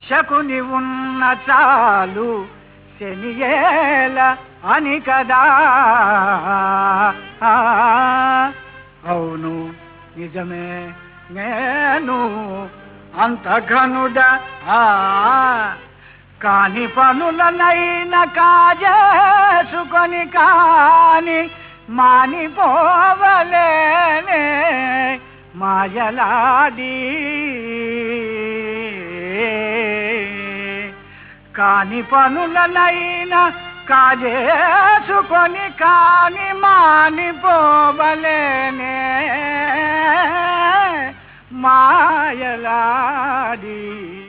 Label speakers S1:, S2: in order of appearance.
S1: శకుని ఉన్న చాలు శనియేల అని కదా. అవును నిజమే, నేను అంత ఘనుడ. కాని పనులనైన కాజేసుకొని కాని మానిపోవలేనే మాయలాడి. కాని పనులనైనా కాజేసుకొని కాని మానిపోవలేనే మాయలాడి.